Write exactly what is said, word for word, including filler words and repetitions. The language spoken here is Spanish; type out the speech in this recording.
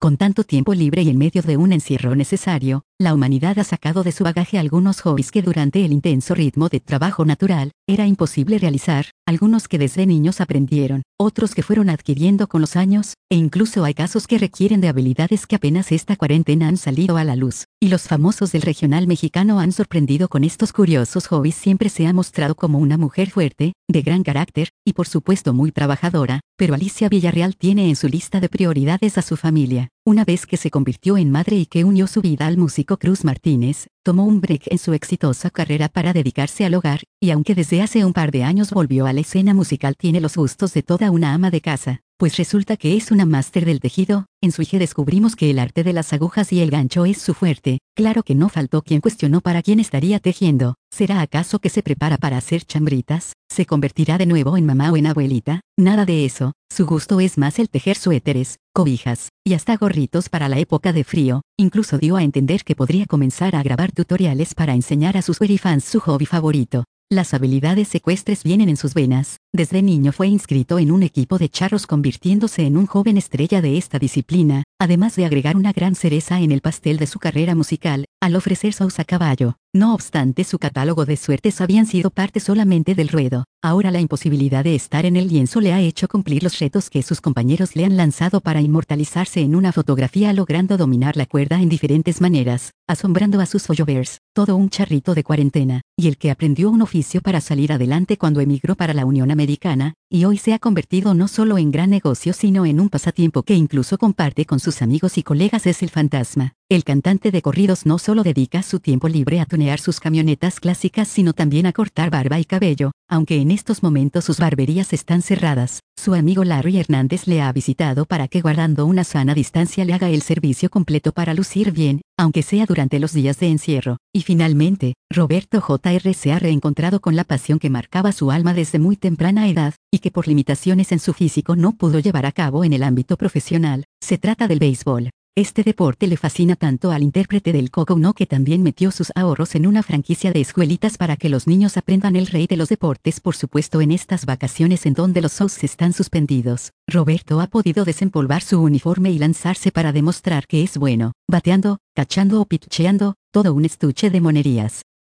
Con tanto tiempo libre y en medio de un encierro necesario, la humanidad ha sacado de su bagaje algunos hobbies que durante el intenso ritmo de trabajo natural, era imposible realizar, algunos que desde niños aprendieron, otros que fueron adquiriendo con los años, e incluso hay casos que requieren de habilidades que apenas esta cuarentena han salido a la luz. Y los famosos del regional mexicano han sorprendido con estos curiosos hobbies. Siempre se ha mostrado como una mujer fuerte, de gran carácter, y por supuesto muy trabajadora, pero Alicia Villarreal tiene en su lista de prioridades a su familia. Una vez que se convirtió en madre y que unió su vida al músico Cruz Martínez, tomó un break en su exitosa carrera para dedicarse al hogar, y aunque desde hace un par de años volvió a la escena musical, tiene los gustos de toda una ama de casa, pues resulta que es una máster del tejido. En su hija descubrimos que el arte de las agujas y el gancho es su fuerte. Claro que no faltó quien cuestionó para quién estaría tejiendo. ¿Será acaso que se prepara para hacer chambritas? ¿Se convertirá de nuevo en mamá o en abuelita? Nada de eso. Su gusto es más el tejer suéteres, cobijas, y hasta gorritos para la época de frío. Incluso dio a entender que podría comenzar a grabar tutoriales para enseñar a sus fans su hobby favorito. Las habilidades ecuestres vienen en sus venas. Desde niño fue inscrito en un equipo de charros, convirtiéndose en un joven estrella de esta disciplina, además de agregar una gran cereza en el pastel de su carrera musical, al ofrecer shows a caballo. No obstante, su catálogo de suertes habían sido parte solamente del ruedo. Ahora la imposibilidad de estar en el lienzo le ha hecho cumplir los retos que sus compañeros le han lanzado para inmortalizarse en una fotografía, logrando dominar la cuerda en diferentes maneras, asombrando a sus followers. Todo un charrito de cuarentena, y el que aprendió un oficio para salir adelante cuando emigró para la Unión Americana, y hoy se ha convertido no solo en gran negocio sino en un pasatiempo que incluso comparte con sus amigos y colegas, es el fantasma. El cantante de corridos no solo dedica su tiempo libre a tunear sus camionetas clásicas, sino también a cortar barba y cabello, aunque en estos momentos sus barberías están cerradas. Su amigo Larry Hernández le ha visitado para que, guardando una sana distancia, le haga el servicio completo para lucir bien, aunque sea durante los días de encierro. Y finalmente, Roberto J R se ha reencontrado con la pasión que marcaba su alma desde muy temprana edad, y que por limitaciones en su físico no pudo llevar a cabo en el ámbito profesional. Se trata del béisbol. Este deporte le fascina tanto al intérprete del Coco No, que también metió sus ahorros en una franquicia de escuelitas para que los niños aprendan el rey de los deportes, por supuesto en estas vacaciones en donde los shows están suspendidos. Roberto ha podido desempolvar su uniforme y lanzarse para demostrar que es bueno, bateando, cachando o pitcheando, todo un estuche de monerías.